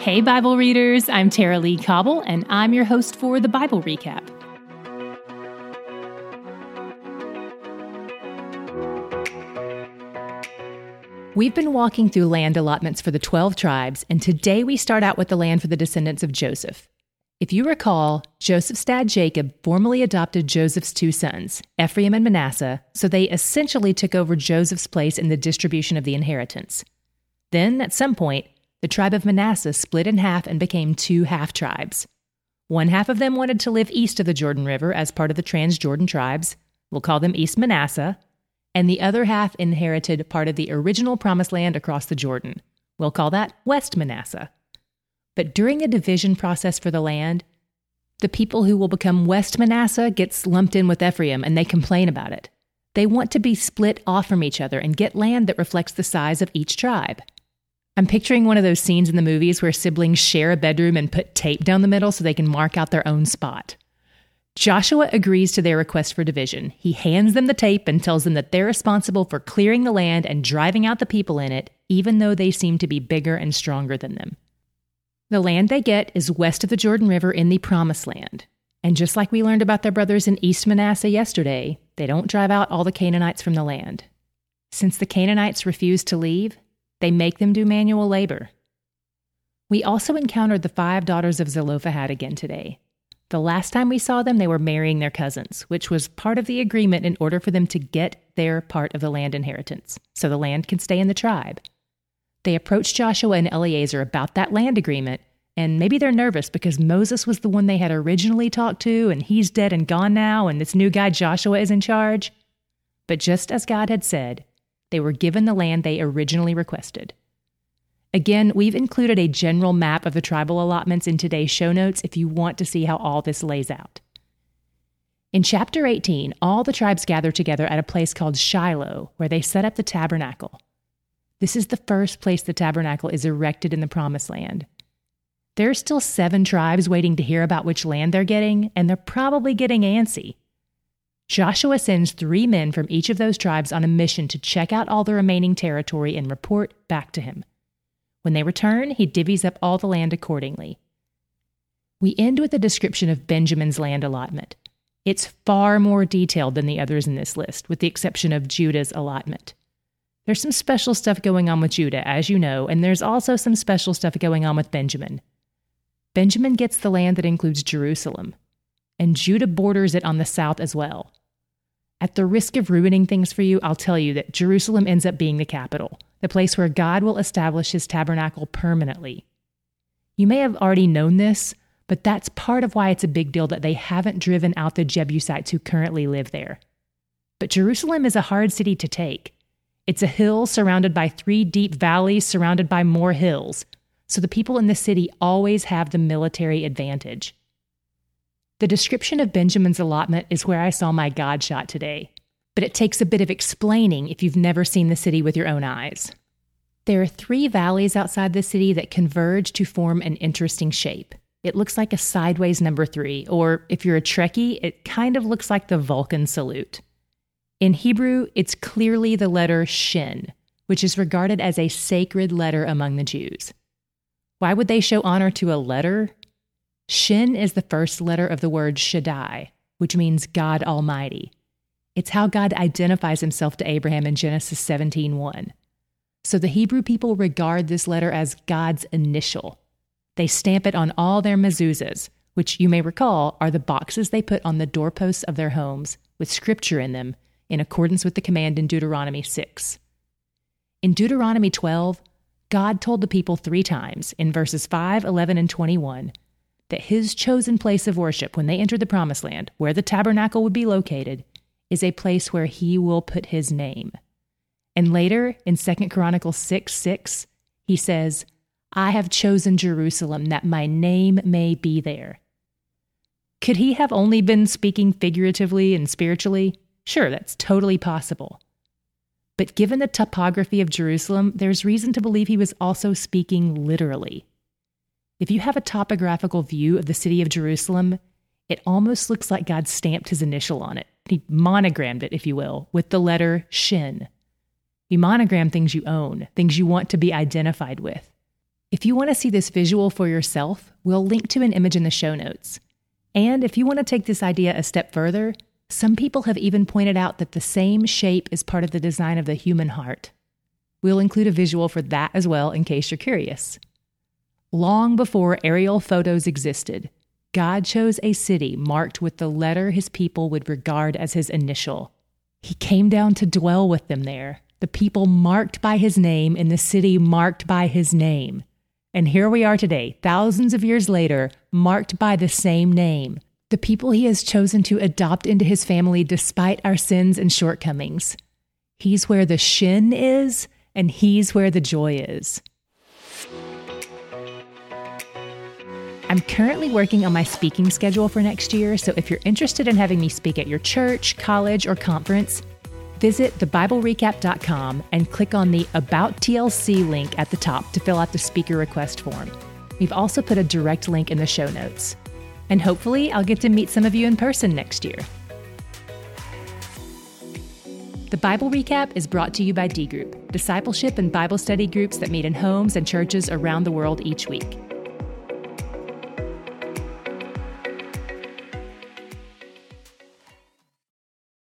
Hey, Bible readers, I'm Tara Lee Cobble, and I'm your host for the Bible Recap. We've been walking through land allotments for the 12 tribes, and today we start out with the land for the descendants of Joseph. If you recall, Joseph's dad Jacob formally adopted Joseph's two sons, Ephraim and Manasseh, so they essentially took over Joseph's place in the distribution of the inheritance. Then, at some point, the tribe of Manasseh split in half and became two half-tribes. One half of them wanted to live east of the Jordan River as part of the Transjordan tribes. We'll call them East Manasseh. And the other half inherited part of the original promised land across the Jordan. We'll call that West Manasseh. But during the division process for the land, the people who will become West Manasseh gets lumped in with Ephraim, and they complain about it. They want to be split off from each other and get land that reflects the size of each tribe. I'm picturing one of those scenes in the movies where siblings share a bedroom and put tape down the middle so they can mark out their own spot. Joshua agrees to their request for division. He hands them the tape and tells them that they're responsible for clearing the land and driving out the people in it, even though they seem to be bigger and stronger than them. The land they get is west of the Jordan River in the Promised Land. And just like we learned about their brothers in East Manasseh yesterday, they don't drive out all the Canaanites from the land. Since the Canaanites refuse to leave, they make them do manual labor. We also encountered the 5 daughters of Zelophehad again today. The last time we saw them, they were marrying their cousins, which was part of the agreement in order for them to get their part of the land inheritance, so the land can stay in the tribe. They approached Joshua and Eleazar about that land agreement, and maybe they're nervous because Moses was the one they had originally talked to, and he's dead and gone now, and this new guy Joshua is in charge. But just as God had said, they were given the land they originally requested. Again, we've included a general map of the tribal allotments in today's show notes if you want to see how all this lays out. In chapter 18, all the tribes gather together at a place called Shiloh, where they set up the tabernacle. This is the first place the tabernacle is erected in the Promised Land. There are still 7 tribes waiting to hear about which land they're getting, and they're probably getting antsy. Joshua sends 3 men from each of those tribes on a mission to check out all the remaining territory and report back to him. When they return, he divvies up all the land accordingly. We end with a description of Benjamin's land allotment. It's far more detailed than the others in this list, with the exception of Judah's allotment. There's some special stuff going on with Judah, as you know, and there's also some special stuff going on with Benjamin. Benjamin gets the land that includes Jerusalem, and Judah borders it on the south as well. At the risk of ruining things for you, I'll tell you that Jerusalem ends up being the capital, the place where God will establish his tabernacle permanently. You may have already known this, but that's part of why it's a big deal that they haven't driven out the Jebusites who currently live there. But Jerusalem is a hard city to take. It's a hill surrounded by 3 deep valleys surrounded by more hills, so the people in the city always have the military advantage. The description of Benjamin's allotment is where I saw my God shot today, but it takes a bit of explaining if you've never seen the city with your own eyes. There are 3 valleys outside the city that converge to form an interesting shape. It looks like a sideways number 3, or if you're a Trekkie, it kind of looks like the Vulcan salute. In Hebrew, it's clearly the letter Shin, which is regarded as a sacred letter among the Jews. Why would they show honor to a letter? Shin is the first letter of the word Shaddai, which means God Almighty. It's how God identifies himself to Abraham in Genesis 17:1. So the Hebrew people regard this letter as God's initial. They stamp it on all their mezuzahs, which you may recall are the boxes they put on the doorposts of their homes with scripture in them, in accordance with the command in Deuteronomy 6. In Deuteronomy 12, God told the people 3 times, in verses 5, 11, and 21, that his chosen place of worship when they entered the Promised Land, where the tabernacle would be located, is a place where he will put his name. And later, in 2 Chronicles 6:6, he says, I have chosen Jerusalem that my name may be there. Could he have only been speaking figuratively and spiritually? Sure, that's totally possible. But given the topography of Jerusalem, there's reason to believe he was also speaking literally. If you have a topographical view of the city of Jerusalem, it almost looks like God stamped his initial on it. He monogrammed it, if you will, with the letter Shin. You monogram things you own, things you want to be identified with. If you want to see this visual for yourself, we'll link to an image in the show notes. And if you want to take this idea a step further, some people have even pointed out that the same shape is part of the design of the human heart. We'll include a visual for that as well in case you're curious. Long before aerial photos existed, God chose a city marked with the letter his people would regard as his initial. He came down to dwell with them there, the people marked by his name in the city marked by his name. And here we are today, thousands of years later, marked by the same name, the people he has chosen to adopt into his family despite our sins and shortcomings. He's where the shin is, and he's where the joy is. I'm currently working on my speaking schedule for next year, so if you're interested in having me speak at your church, college, or conference, visit thebiblerecap.com and click on the About TLC link at the top to fill out the speaker request form. We've also put a direct link in the show notes. And hopefully, I'll get to meet some of you in person next year. The Bible Recap is brought to you by D Group, discipleship and Bible study groups that meet in homes and churches around the world each week.